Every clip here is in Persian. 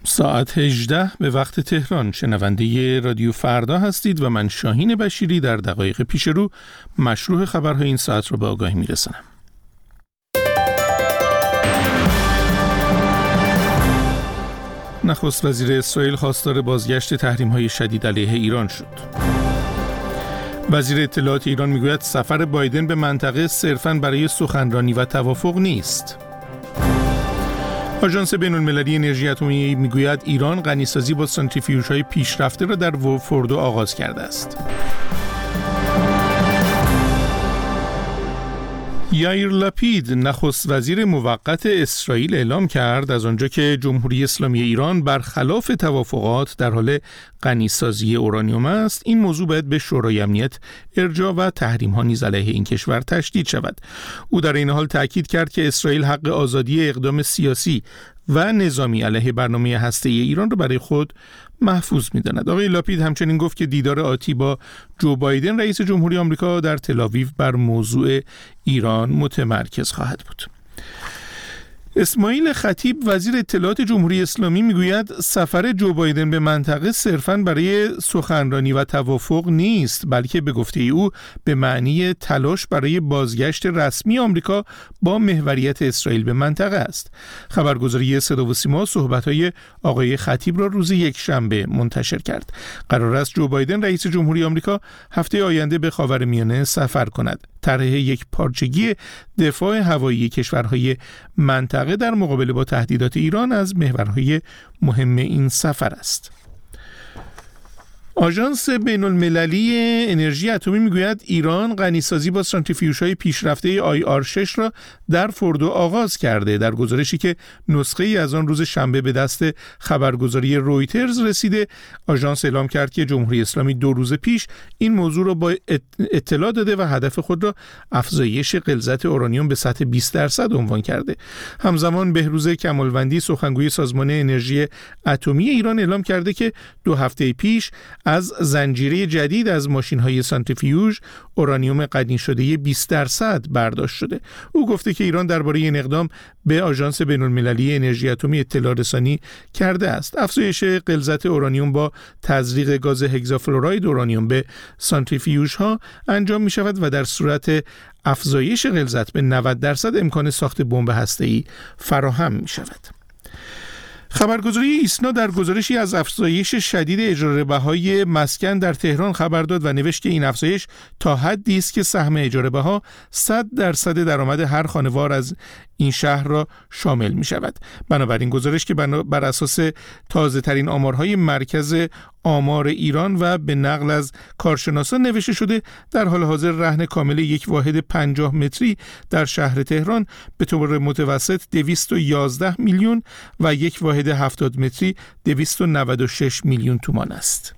ساعت 18 به وقت تهران. شنونده رادیو فردا هستید و من شاهین بشیری در دقایق پیش رو مشروع خبرهای این ساعت رو به آگاهی میرسانم. نخست وزیر اسرائیل خواستار بازگشت تحریم‌های شدید علیه ایران شد. وزیر اطلاعات ایران میگوید سفر بایدن به منطقه صرفاً برای سخنرانی و توافق نیست. آژانس بین‌المللی انرژی اتمی میگوید ایران غنیسازی با سانتریفیوژهای پیشرفته را در فردو آغاز کرده است. یائیر لپید نخست وزیر موقت اسرائیل اعلام کرد از آنجا که جمهوری اسلامی ایران برخلاف توافقات در حال غنیسازی اورانیوم است، این موضوع باید به شورای امنیت ارجاع و تحریم‌ها نیز علیه این کشور تشدید شود. او در این حال تاکید کرد که اسرائیل حق آزادی اقدام سیاسی و نظامی علیه برنامه هسته‌ای ایران را برای خود محفوظ می‌داند. آقای لاپید همچنین گفت که دیدار آتی با جو بایدن رئیس جمهوری آمریکا در تل‌آویو بر موضوع ایران متمرکز خواهد بود. اسماعیل خطیب وزیر اطلاعات جمهوری اسلامی میگوید سفر جو بایدن به منطقه صرفاً برای سخنرانی و توافق نیست، بلکه به گفته او به معنی تلاش برای بازگشت رسمی آمریکا با محوریت اسرائیل به منطقه است. خبرگزاری صدا و سیما صحبت‌های آقای خطیب را روز یکشنبه منتشر کرد. قرار است جو بایدن رئیس جمهوری آمریکا هفته آینده به خاورمیانه سفر کند. طرح یک پارچگی دفاع هوایی کشورهای منطقه در مقابله با تهدیدات ایران از محورهای مهم این سفر است. آژانس بین‌المللی انرژی اتمی میگوید ایران غنیسازی با سانتریفیوژهای پیشرفته IR6 را در فردو آغاز کرده. در گزارشی که نسخه‌ای از آن روز شنبه به دست خبرگزاری رویترز رسیده، آژانس اعلام کرد که جمهوری اسلامی 2 روز پیش این موضوع را با اطلاع داده و هدف خود را افزایش غلظت اورانیوم به سطح 20% عنوان کرده. همزمان بهروز کمالوندی سخنگوی سازمان انرژی اتمی ایران اعلام کرده که 2 هفته پیش از زنجیره جدید از ماشین‌های سانتریفیوژ اورانیوم غنی شده 20% برداشت شده. او گفته که ایران درباره این اقدام به آژانس بین‌المللی انرژی اتمی اطلاع رسانی کرده است. افزایش غلظت اورانیوم با تزریق گاز هگزافلوراید اورانیوم به سانتریفیوژها انجام می‌شود و در صورت افزایش غلظت به 90% امکان ساخت بمب هسته‌ای فراهم می‌شود. خبرگزاری ایسنا در گزارشی از افزایش شدید اجاره بهای مسکن در تهران خبر داد و نوشت که این افزایش تا حدی است که سهم اجاره بها 100% درآمد هر خانوار از این شهر را شامل می شود. بنابراین گزارش که بر اساس تازه ترین آمارهای مرکز آمار ایران و به نقل از کارشناسان نوشته شده، در حال حاضر رهن کامل یک واحد 50 متری در شهر تهران به طور متوسط 211 میلیون و یک واحد 70 متری 296 میلیون تومان است.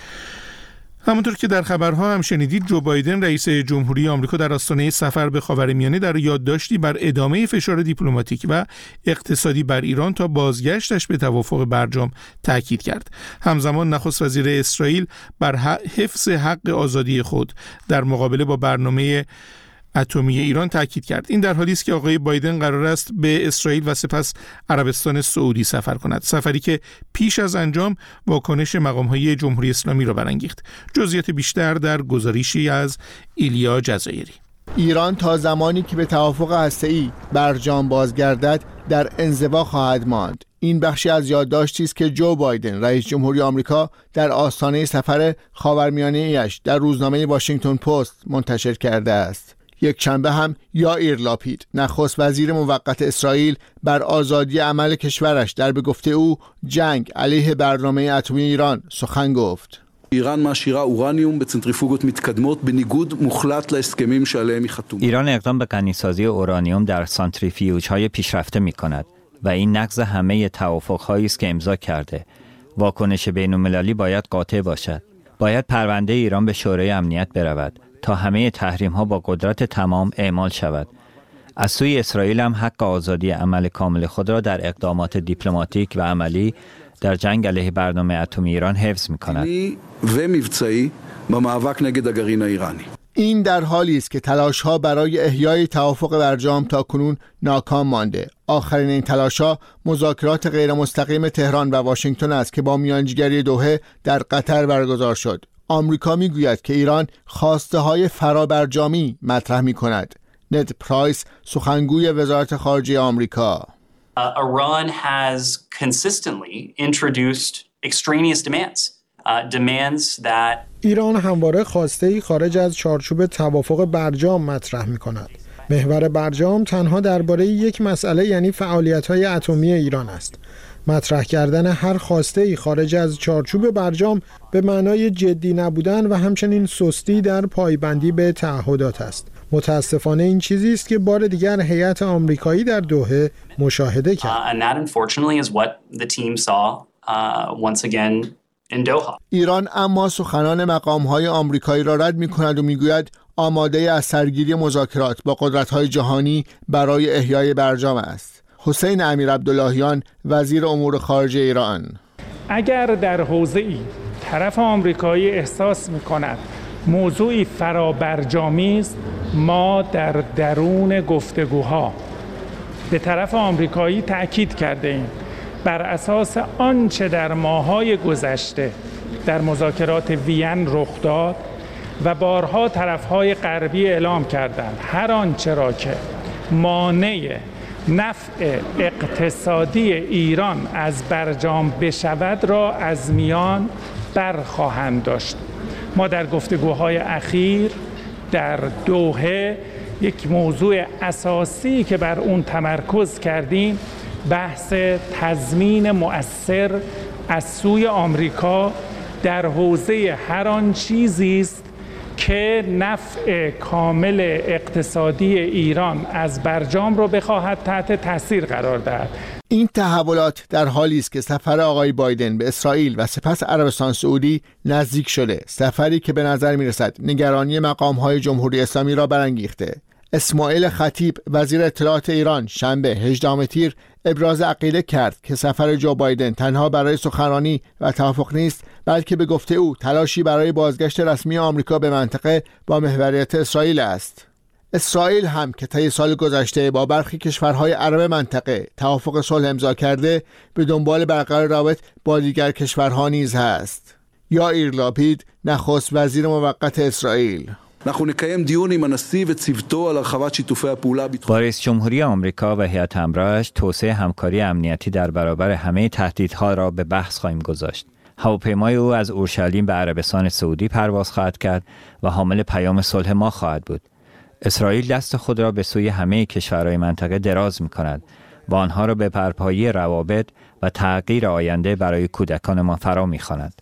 همونطور که در خبرها هم شنیدید، جو بایدن رئیس جمهوری آمریکا در آستانه سفر به خاورمیانه در یادداشتی بر ادامه فشار دیپلماتیک و اقتصادی بر ایران تا بازگشتش به توافق برجام تاکید کرد. همزمان نخست وزیر اسرائیل بر حفظ حق آزادی خود در مقابله با برنامه اتمی ایران تاکید کرد. این در حالی است که آقای بایدن قرار است به اسرائیل و سپس عربستان سعودی سفر کند، سفری که پیش از انجام واکنش مقام‌های جمهوری اسلامی را برانگیخت. جزئیات بیشتر در گزارشی از ایلیا جزایری. ایران تا زمانی که به توافق هسته‌ای برجام بازگردد در انزوا خواهد ماند. این بخشی از یادداشتی است که جو بایدن رئیس جمهوری آمریکا در آستانه سفر خاورمیانه‌ایش در روزنامه واشنگتن پست منتشر کرده است. یک شنبه هم یائیر لاپید نخست وزیر موقت اسرائیل بر آزادی عمل کشورش در به گفته او جنگ علیه برنامه اتمی ایران سخن گفت. ایران معشیره اورانیوم به سنتریفوگות מתקדמות בניגוד מוחלט להסכמים שעליהם היא חתומה. ایران اقدام به غنیسازی اورانیوم در سانتریفیوژهای پیشرفته می‌کند و این نقض همه توافق‌هایی است که امضا کرده. واکنش بین‌المللی باید قاطع باشد. باید پرونده ایران به شورای امنیت برود تا همه تحریم‌ها با قدرت تمام اعمال شود. از سوی اسرائیل هم حق آزادی عمل کامل خود را در اقدامات دیپلماتیک و عملی در جنگ علیه برنامه اتمی ایران حفظ می‌کند. و מבצעי במאבק נגד הגרעין האיראני. این در حالی است که تلاش‌ها برای احیای توافق برجام تاکنون ناکام مانده. آخرین این تلاش‌ها مذاکرات غیر مستقیم تهران و واشنگتن است که با میانجیگری دوحه در قطر برگزار شد. آمریکا میگوید که ایران خواسته‌های فرابرجامی مطرح می‌کند. ند پرایس، سخنگوی وزارت خارجه آمریکا: Iran has consistently introduced extraneous demands that ایران همواره خواسته‌ای خارج از چارچوب توافق برجام مطرح می‌کند. محور برجام تنها درباره یک مسئله، یعنی فعالیت‌های اتمی ایران است. مطرح کردن هر خواسته‌ای خارج از چارچوب برجام به معنای جدی نبودن و همچنین سستی در پایبندی به تعهدات است. متاسفانه این چیزی است که بار دیگر هیئت آمریکایی در دوحه مشاهده کرد. And that unfortunately is what the team saw once again in Doha. ایران اما سخنان مقام‌های آمریکایی را رد می‌کند و می‌گوید آماده از سرگیری مذاکرات با قدرت‌های جهانی برای احیای برجام است. حسین امیرعبداللهیان، وزیر امور خارجه ایران: اگر در حوزه‌ای طرف آمریکایی احساس می‌کند موضوعی فرابرجامی است، ما در درون گفتگوها به طرف آمریکایی تأکید کرده ایم بر اساس آنچه در ماه‌های گذشته در مذاکرات وین رخ داد و بارها طرف‌های غربی اعلام کردند هر آنچه را که مانع نفع اقتصادی ایران از برجام بشود را از میان برخواهند داشت. ما در گفتگوهای اخیر در دوحه یک موضوع اساسی که بر اون تمرکز کردیم بحث تضمین مؤثر از سوی آمریکا در حوزه هر آن چیزی است که نفع کامل اقتصادی ایران از برجام رو بخواهد تحت تاثیر قرار دهد. این تحولات در حالی است که سفر آقای بایدن به اسرائیل و سپس عربستان سعودی نزدیک شده، سفری که به نظر می‌رسد نگرانی مقام‌های جمهوری اسلامی را برانگیخته. اسماعیل خطیب، وزیر اطلاعات ایران، شنبه 18 تیر ابراز عقیده کرد که سفر جو بایدن تنها برای سخنرانی و توافق نیست، بلکه به گفته او تلاشی برای بازگشت رسمی آمریکا به منطقه با محوریت اسرائیل است. اسرائیل هم که طی سال گذشته با برخی کشورهای عرب منطقه توافق صلح امضا کرده، به دنبال برقرار رابط با دیگر کشورها نیز هست. یائیر لاپید، نخست وزیر موقت اسرائیل: با رئیس جمهوری آمریکا و هیئت همراهش توسعه همکاری امنیتی در برابر همه تهدیدها را به بحث خواهیم گذاشت. هواپیمای او از اورشلیم به عربستان سعودی پرواز خواهد کرد و حامل پیام صلح ما خواهد بود. اسرائیل دست خود را به سوی همه کشورهای منطقه دراز می‌کند و آنها را به برپایی روابط و تغییر آینده برای کودکان ما فرا می‌خواند.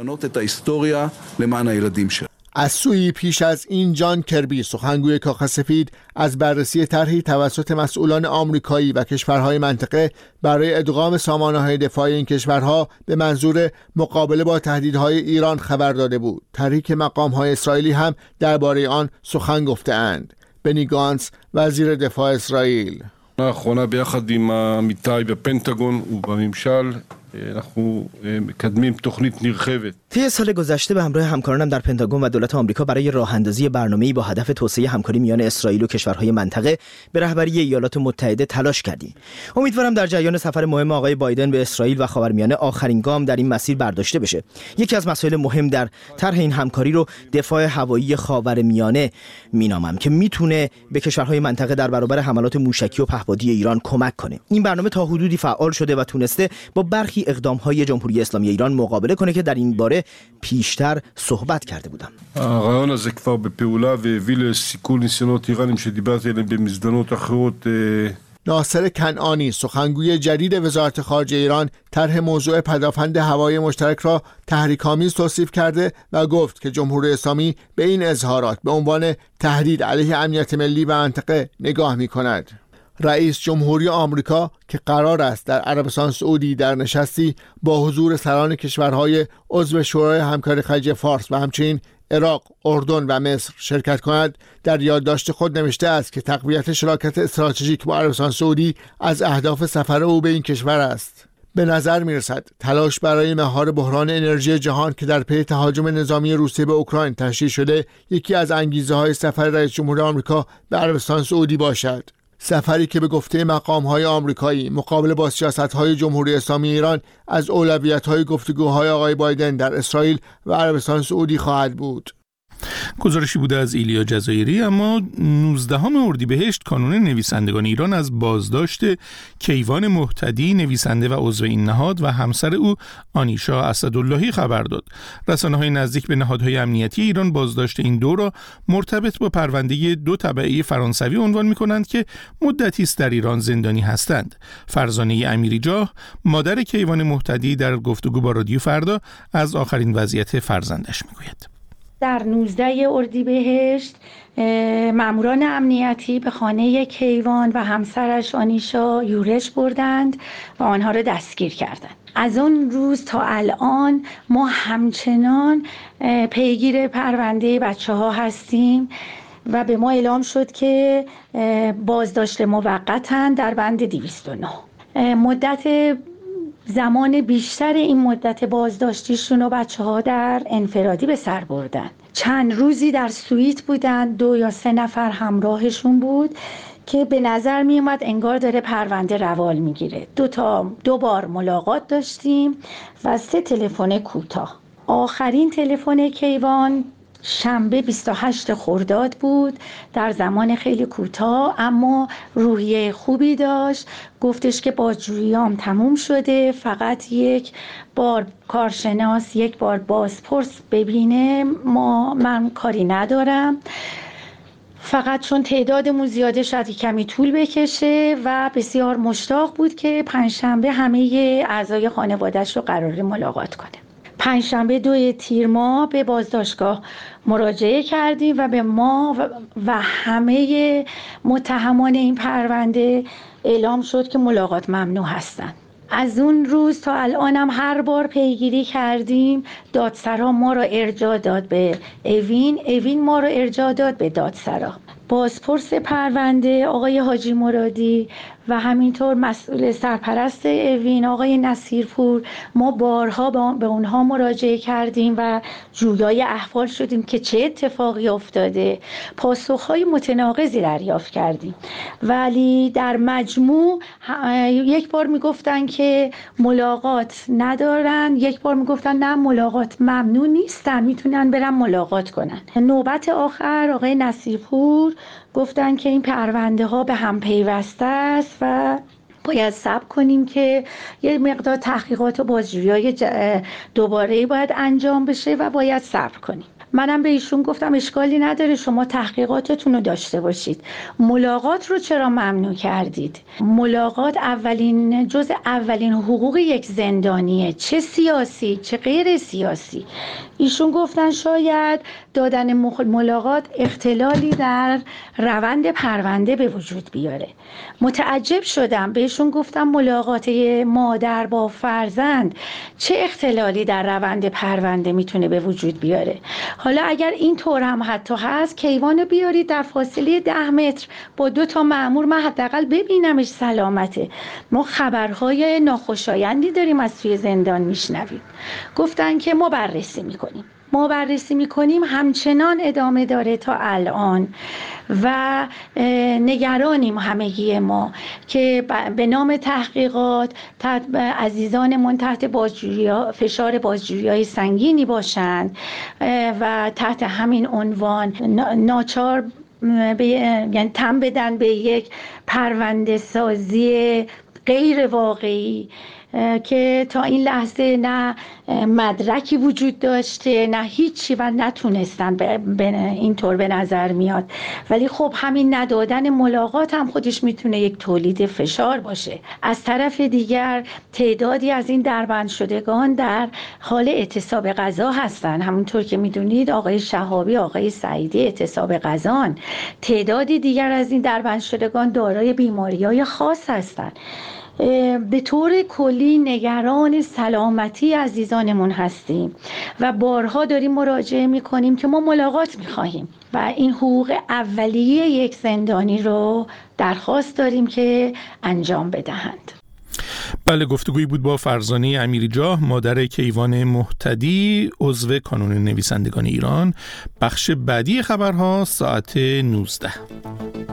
از سوی پیش از این جان کربی، سخنگوی کاخ سفید، از بررسی طرحی توسط مسئولان آمریکایی و کشورهای منطقه برای ادغام سامانه‌های دفاعی این کشورها به منظور مقابله با تهدیدهای ایران خبر داده بود. طرحی که مقام‌های اسرائیلی هم درباره آن سخن گفته‌اند. بنی گانتس، وزیر دفاع اسرائیل: לאחרונה ביחד עם עמיתיי בפנטגון ובממשל אנחנו מקדמים תוכנית נרחבת. طی سال گذشته به همراه همکارانم در پنتاگون و دولت آمریکا برای راه اندازی برنامه‌ای با هدف توسعه همکاری میان اسرائیل و کشورهای منطقه به رهبری ایالات متحده تلاش کردیم. امیدوارم در جریان سفر مهم آقای بایدن به اسرائیل و خاورمیانه آخرین گام در این مسیر برداشته بشه. یکی از مسائل مهم در طرح این همکاری رو دفاع هوایی خاورمیانه مینامم که میتونه به کشورهای منطقه در برابر حملات موشکی و پهپادی ایران کمک کنه. این برنامه تا حدودی فعال شده و تونسته با برخی اقدام‌های جمهوری اسلامی ایران مقابله کنه که در این باره پیشتر صحبت کرده بودم. הרעיון הזה כבר בפעולה והביא לסיכול ניסיונות איראנים שדיברתי עליהם במזדמנות אחרות. ناصر کنعانی، سخنگوی جدید وزارت خارجه ایران، طرح موضوع پدافند هوایی مشترک را تحریک‌آمیز توصیف کرده و گفت که جمهوری اسلامی به این اظهارات به عنوان تهدید علیه امنیت ملی و منطقه نگاه می‌کند. رئیس جمهوری آمریکا که قرار است در عربستان سعودی در نشستی با حضور سران کشورهای عضو شورای همکاری خلیج فارس و همچنین عراق، اردن و مصر شرکت کند، در یادداشت خود نوشته است که تقویت شراکت استراتژیک با عربستان سعودی از اهداف سفر او به این کشور است. به نظر میرسد تلاش برای مهار بحران انرژی جهان که در پی تهاجم نظامی روسیه به اوکراین تشکیل شده یکی از انگیزه‌های سفر رئیس جمهور آمریکا به عربستان سعودی باشد. سفری که به گفته مقام‌های آمریکایی مقابل با سیاست‌های جمهوری اسلامی ایران از اولویت‌های گفتگوهای آقای بایدن در اسرائیل و عربستان سعودی خواهد بود. گزارشی بوده از ایلیا جزایری. اما 19 اردیبهشت کانون نویسندگان ایران از بازداشت کیوان مهتدی، نویسنده و عضو این نهاد، و همسر او آنیشا اسداللهی خبر داد. رسانه‌های نزدیک به نهادهای امنیتی ایران بازداشت این دو را مرتبط با پرونده 2 تبعه فرانسوی عنوان می‌کنند که مدتی است در ایران زندانی هستند. فرزانه امیریجاه، مادر کیوان مهتدی، در گفتگو با رادیو فردا از آخرین وضعیت فرزندش می‌گوید. در 19 اردیبهشت ماموران امنیتی به خانه کیوان و همسرش آنیشا یورش بردند و آنها را دستگیر کردند. از اون روز تا الان ما همچنان پیگیر پرونده بچه‌ها هستیم و به ما اعلام شد که بازداشت موقتن در بند 209. مدت زمان بیشتر این مدت بازداشتیشون رو بچه‌ها در انفرادی به سر بردن. چند روزی در سویت بودن، 2 یا 3 نفر همراهشون بود که به نظر می اومد انگار داره پرونده روال میگیره. 2 بار ملاقات داشتیم و 3 تلفن کوتاه. آخرین تلفن کیوان شنبه 28 خرداد بود، در زمان خیلی کوتاه اما روحیه خوبی داشت. گفتش که بازجوییام تموم شده، فقط 1 بار کارشناس 1 بار بازپرس ببینه، من کاری ندارم، فقط چون تعدادمون زیاده شاید کمی طول بکشه و بسیار مشتاق بود که پنجشنبه همه اعضای خانواده‌اش رو قراره ملاقات کنه. پنجشنبه 2 تیر ماه به بازداشتگاه مراجعه کردیم و به ما و همه متهمان این پرونده اعلام شد که ملاقات ممنوع هستند. از اون روز تا الان هم هر بار پیگیری کردیم. دادسرا ما را ارجاع داد به اوین ما را ارجاع داد به دادسرا. بازپرس پرونده آقای حاجی مرادی و همینطور مسئول سرپرست اوین آقای نصیرپور، ما بارها به اونها مراجعه کردیم و جویای احوال شدیم که چه اتفاقی افتاده. پاسخهای متناقضی دریافت کردیم، ولی در مجموع 1 بار میگفتن که ملاقات ندارن، 1 بار میگفتن نه ملاقات ممنوع نیستن، میتونن برن ملاقات کنن. نوبت آخر آقای نصیرپور گفتن که این پرونده ها به هم پیوسته است و باید صبر کنیم که یه مقدار تحقیقات و بازجویی‌های دوباره باید انجام بشه و باید صبر کنیم. منم به ایشون گفتم اشکالی نداره، شما تحقیقاتتون رو داشته باشید، ملاقات رو چرا ممنوع کردید؟ ملاقات جزء اولین حقوق یک زندانیه، چه سیاسی چه غیر سیاسی. ایشون گفتن شاید دادن ملاقات اختلالی در روند پرونده به وجود بیاره. متعجب شدم، بهشون گفتم ملاقات مادر با فرزند چه اختلالی در روند پرونده میتونه به وجود بیاره؟ حالا اگر این طور هم حتی هست، کیوانو بیارید در فاصله 10 متر با 2 تا مأمور، من حداقل ببینمش سلامته. ما خبرهای ناخوشایندی داریم از توی زندان میشنویم. گفتن که ما بررسی میکنیم، همچنان ادامه داره تا الان و نگرانیم همگی ما که به نام تحقیقات عزیزانمون تحت فشار بازجویی‌های سنگینی باشند و تحت همین عنوان ناچار یعنی تن بدن به یک پرونده سازی غیر واقعی که تا این لحظه نه مدرکی وجود داشته نه هیچی و نتونستن اینطور به نظر میاد. ولی خب همین ندادن ملاقات هم خودش میتونه یک تولید فشار باشه. از طرف دیگر تعدادی از این دربند شدگان در حال اعتصاب غذا هستن، همونطور که میدونید آقای شهابی، آقای سعیدی اعتصاب غذان. تعدادی دیگر از این دربند شدگان دارای بیماری‌های خاص هستن. به طور کلی نگران سلامتی عزیزانمون هستیم و بارها داریم مراجعه میکنیم که ما ملاقات میخواهیم و این حقوق اولیه یک زندانی رو درخواست داریم که انجام بدهند. بله، گفتگویی بود با فرزانه امیری جاه، مادر کیوان مهتدی، عضو کانون نویسندگان ایران. بخش بعدی خبرها ساعت 19.